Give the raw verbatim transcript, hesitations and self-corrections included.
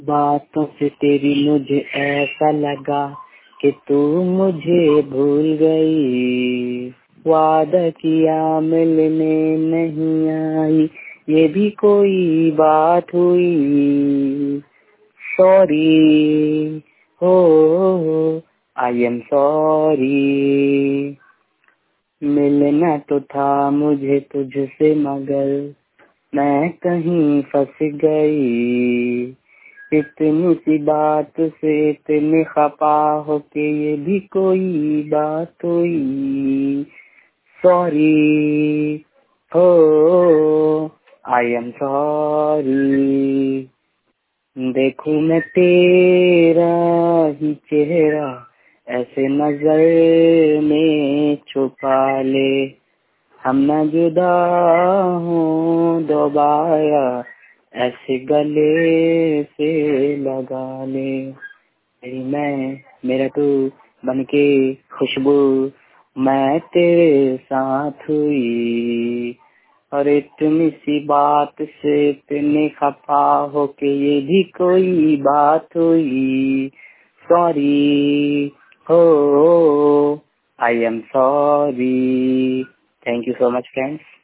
बातों से तेरी मुझे ऐसा लगा कि तू मुझे भूल गई। वादा किया मिलने नहीं आई, ये भी कोई बात हुई। सॉरी हो, आई एम सॉरी। मिलना तो था मुझे तुझसे मगर मैं कहीं फंस गई। इतनी सी बात से इतने खपा हो के ये भी कोई बात हुई। सॉरी हो, आई एम सॉरी। देखूं मैं तेरा ही चेहरा ऐसे नजर में छुपा ले। हम न जुदा हों दोबारा, ऐसे गले से लगा ले। तेरी मैं मेरा तू बनके खुशबू मैं तेरे साथ हुई। और इतनी सी बात से इतने खफा हो के ये भी कोई बात हुई। सॉरी हो, I am sorry. Thank you so much friends.